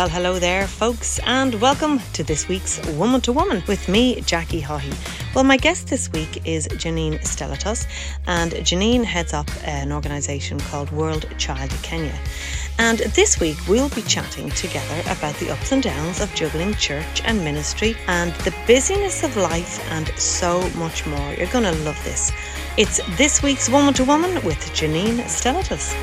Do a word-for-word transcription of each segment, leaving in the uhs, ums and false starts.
Well, hello there, folks, and welcome to this week's Woman to Woman with me, Jackie Haughey. Well, my guest this week is Janine Stelatos, and Janine heads up an organisation called World Child Kenya. And this week we'll be chatting together about the ups and downs of juggling church and ministry and the busyness of life and so much more. You're going to love this. It's this week's Woman to Woman with Janine Stelatos.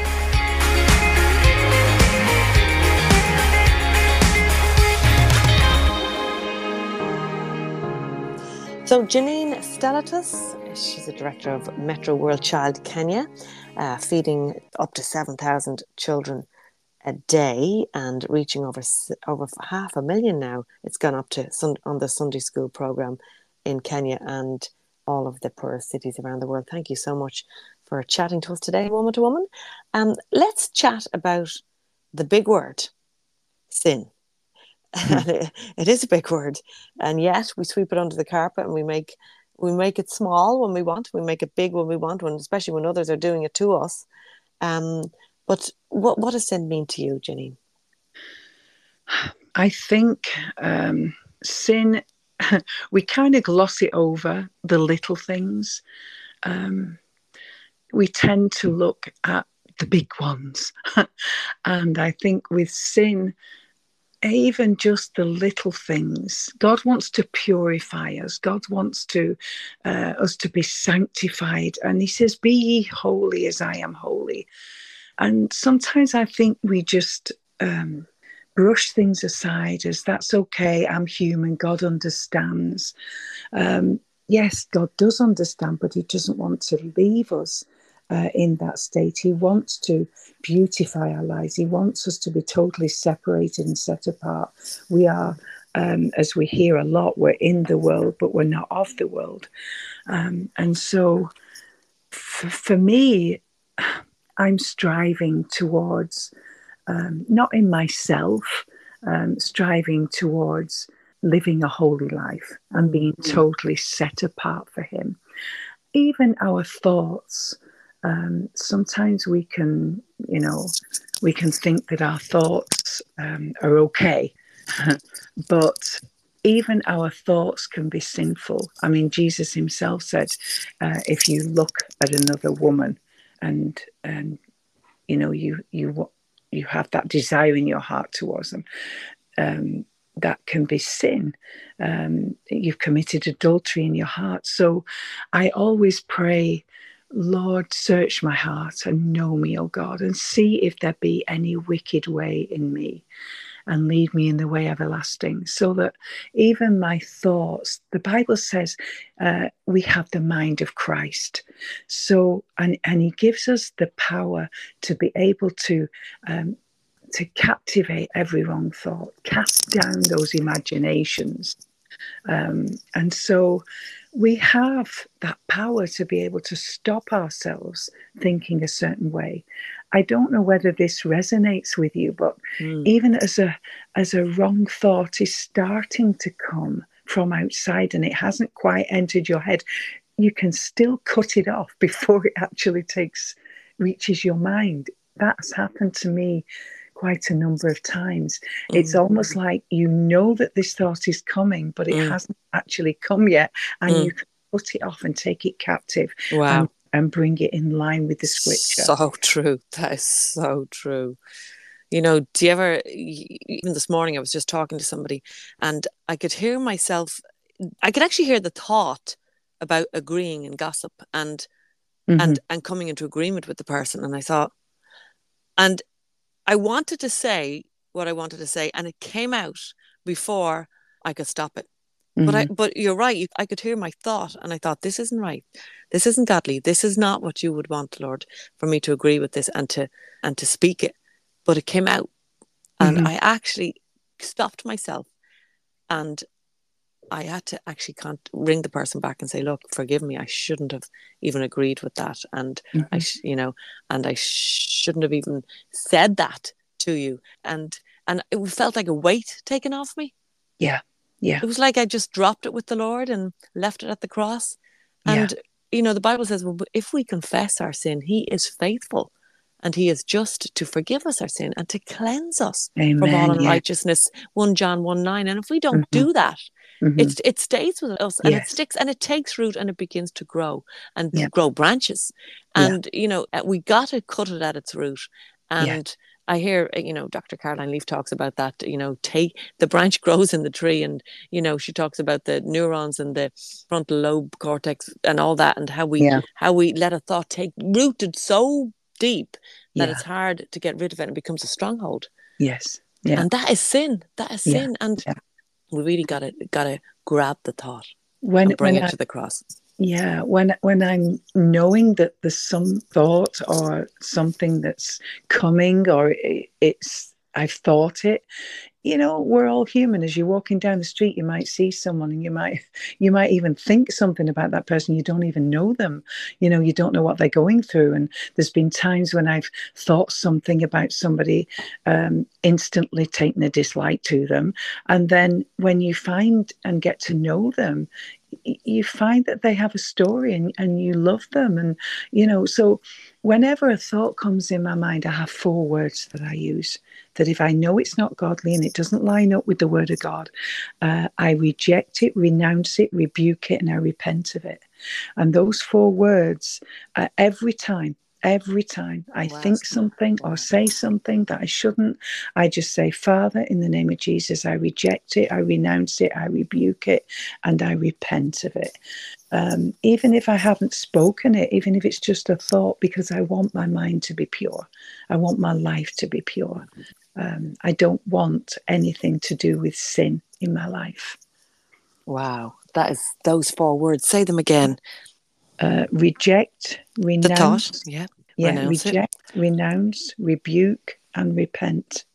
So Janine Stelatos, she's the director of Metro World Child Kenya, uh, feeding up to seven thousand children a day and reaching over over half a million now. It's gone up to sun, on the Sunday school program in Kenya and all of the poorest cities around the world. Thank you so much for chatting to us today, Woman to Woman. Um, let's chat about the big word, sin. Mm. It is a big word, and yet we sweep it under the carpet and we make we make it small when we want, we make it big when we want, when especially when others are doing it to us. Um, but what what does sin mean to you, Janine? I think um, sin, we kind of gloss it over, the little things. Um, we tend to look at the big ones, and I think with sin, even just the little things, God wants to purify us. God wants to uh, us to be sanctified. And he says, be ye holy as I am holy. And sometimes I think we just um, brush things aside as that's okay. I'm human. God understands. Um, yes, God does understand, but he doesn't want to leave us Uh, in that state. He wants to beautify our lives. He wants us to be totally separated and set apart. We are, um, as we hear a lot, we're in the world, but we're not of the world. Um, and so f- for me, I'm striving towards, um, not in myself, um, striving towards living a holy life and being totally set apart for him. Even our thoughts, Um, sometimes we can, you know, we can think that our thoughts um, are okay, but even our thoughts can be sinful. I mean, Jesus himself said, uh, if you look at another woman and, and you know, you you you have that desire in your heart towards them, um, that can be sin. Um, you've committed adultery in your heart. So I always pray, Lord, search my heart and know me, O God, and see if there be any wicked way in me, and lead me in the way everlasting, so that even my thoughts, the Bible says uh, we have the mind of Christ. So, and, and he gives us the power to be able to um, to captivate every wrong thought, cast down those imaginations. Um, and so we have that power to be able to stop ourselves thinking a certain way. I don't know whether this resonates with you, but mm. even as a as a wrong thought is starting to come from outside and it hasn't quite entered your head, you can still cut it off before it actually takes reaches your mind. That's happened to me quite a number of times. Mm. It's almost like you know that this thought is coming, but it mm. hasn't actually come yet, and mm. you can put it off and take it captive. Wow. and, and bring it in line with the scripture. So true. That is so true. You know, do you ever, even this morning I was just talking to somebody and I could hear myself, I could actually hear the thought about agreeing in gossip and mm-hmm. and and coming into agreement with the person, and I thought, and I wanted to say what I wanted to say, and it came out before I could stop it. Mm-hmm. But I, but you're right. You, I could hear my thought, and I thought, this isn't right. This isn't godly. This is not what you would want, Lord, for me to agree with this and to and to speak it. But it came out, and mm-hmm. I actually stopped myself, and I had to actually can't ring the person back and say, look, forgive me. I shouldn't have even agreed with that. And mm-hmm. I, sh- you know, and I shouldn't have even said that to you. And, and it felt like a weight taken off me. Yeah. Yeah. It was like I just dropped it with the Lord and left it at the cross. And, yeah. you know, the Bible says, well, if we confess our sin, he is faithful and he is just to forgive us our sin and to cleanse us from all Amen. Yeah. unrighteousness. First John one nine. And if we don't Mm-hmm. do that, Mm-hmm. it, it stays with us, and Yes. it sticks, and it takes root, and it begins to grow and Yeah. grow branches. And, yeah. you know, we got to cut it at its root. And yeah. I hear, you know, Doctor Caroline Leaf talks about that, you know, take the branch grows in the tree, and, you know, she talks about the neurons and the frontal lobe cortex and all that, and how we, yeah. how we let a thought take rooted so deep that yeah. it's hard to get rid of it, and it becomes a stronghold. Yes. Yeah. And that is sin. That is yeah. sin. And yeah. we really got to, got to grab the thought when, and bring when it I, to the cross. Yeah, when when I'm knowing that there's some thought or something that's coming, or it, it's I've thought it, you know, we're all human. As you're walking down the street, you might see someone, and you might you might even think something about that person. You don't even know them. You know, you don't know what they're going through. And there's been times when I've thought something about somebody, um, instantly taken a dislike to them, and then when you find and get to know them, you find that they have a story, and, and you love them. And, you know, so whenever a thought comes in my mind, I have four words that I use, that if I know it's not godly and it doesn't line up with the word of God, uh, I reject it, renounce it, rebuke it, and I repent of it. And those four words, uh, every time, Every time I wow. think something or say something that I shouldn't, I just say, Father, in the name of Jesus, I reject it, I renounce it, I rebuke it, and I repent of it. Um, even if I haven't spoken it, even if it's just a thought, because I want my mind to be pure. I want my life to be pure. Um, I don't want anything to do with sin in my life. Wow. That is those four words. Say them again. Uh, reject, renounce, the thought, yeah, yeah, renounce reject, it. renounce, rebuke, and repent.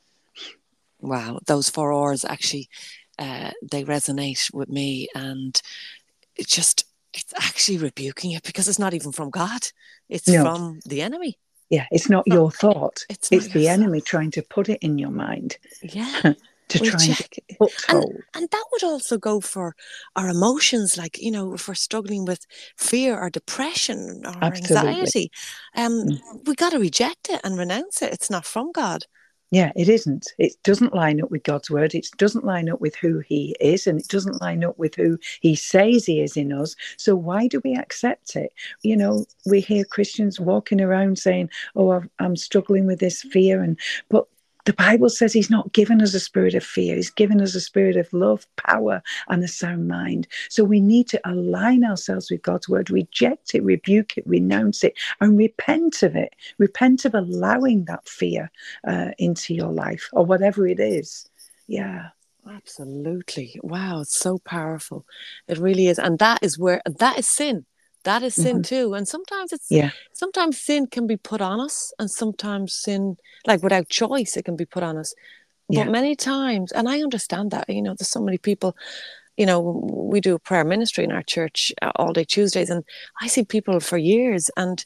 Wow, those four R's actually, uh, they resonate with me, and it's just, it's actually rebuking it, because it's not even from God; it's no. from the enemy. Yeah, it's not from, your thought; it's, it's the enemy trying to put it in your mind. Yeah. to we try check. and get and, and that would also go for our emotions, like, you know, if we're struggling with fear or depression or Absolutely. anxiety, um, mm. we got to reject it and renounce it. It's not from God. Yeah, it isn't. It doesn't line up with God's word. It doesn't line up with who he is, and it doesn't line up with who he says he is in us. So why do we accept it? You know, we hear Christians walking around saying, oh, I'm struggling with this fear, and but the Bible says he's not given us a spirit of fear. He's given us a spirit of love, power, and a sound mind. So we need to align ourselves with God's word, reject it, rebuke it, renounce it, and repent of it. Repent of allowing that fear uh, into your life, or whatever it is. Yeah. Absolutely. Wow. It's so powerful. It really is. And that is where, that is sin. That is sin mm-hmm. too. And sometimes it's, yeah. sometimes sin can be put on us, and sometimes sin, like without choice, it can be put on us. But yeah. many times, and I understand that, you know, there's so many people, you know, we do a prayer ministry in our church uh, all day Tuesdays, and I see people for years, and,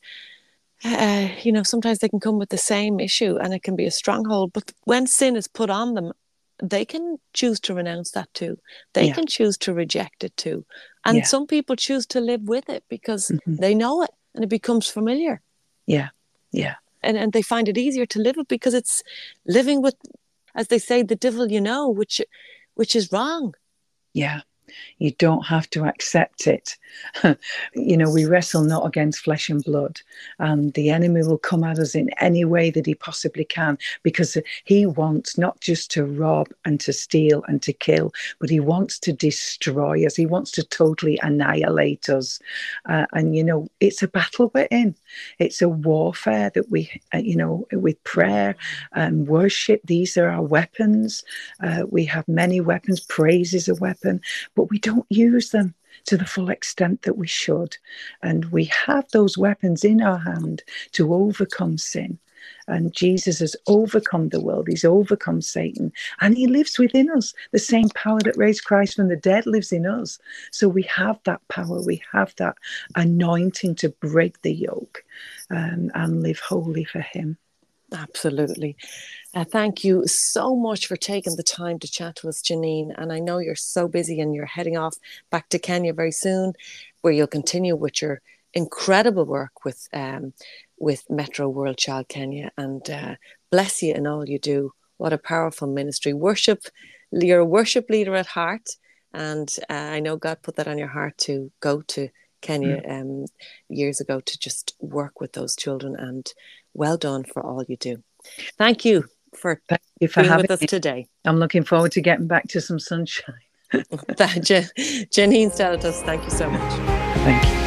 uh, you know, sometimes they can come with the same issue, and it can be a stronghold. But when sin is put on them, they can choose to renounce that too. They yeah. can choose to reject it too. And yeah. some people choose to live with it because mm-hmm. they know it and it becomes familiar. Yeah, yeah. And and they find it easier to live it because it's living with, as they say, the devil, you know, which which is wrong. Yeah. You don't have to accept it. You know, we wrestle not against flesh and blood, and the enemy will come at us in any way that he possibly can, because he wants not just to rob and to steal and to kill, but he wants to destroy us. He wants to totally annihilate us. Uh, and, you know, it's a battle we're in. It's a warfare that we, uh, you know, with prayer and worship, these are our weapons. Uh, we have many weapons. Praise is a weapon, but we don't use them to the full extent that we should. And we have those weapons in our hand to overcome sin. And Jesus has overcome the world. He's overcome Satan. And he lives within us. The same power that raised Christ from the dead lives in us. So we have that power. We have that anointing to break the yoke um, and live holy for him. Absolutely. Uh, thank you so much for taking the time to chat to us, Janine. And I know you're so busy and you're heading off back to Kenya very soon, where you'll continue with your incredible work with um, with Metro World Child Kenya, and uh, bless you in all you do. What a powerful ministry. Worship, you're a worship leader at heart, and uh, I know God put that on your heart to go to Kenya um, years ago to just work with those children, and well done for all you do. Thank you for, Thank you for being having with us me. today. I'm looking forward to getting back to some sunshine. Jen- Janine Stelitos, thank you so much. Thank you.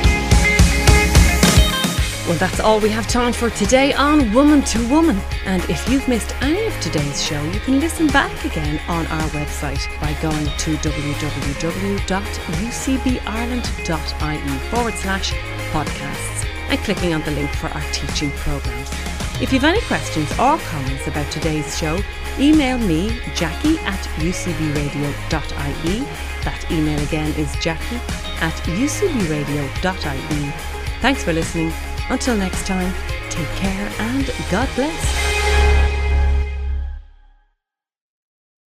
Well, that's all we have time for today on Woman to Woman. And if you've missed any of today's show, you can listen back again on our website by going to www.ucbireland.ie forward slash podcasts and clicking on the link for our teaching programmes. If you've any questions or comments about today's show, email me, Jackie at ucbradio.ie. That email again is Jackie at ucbradio.ie. Thanks for listening. Until next time, take care and God bless.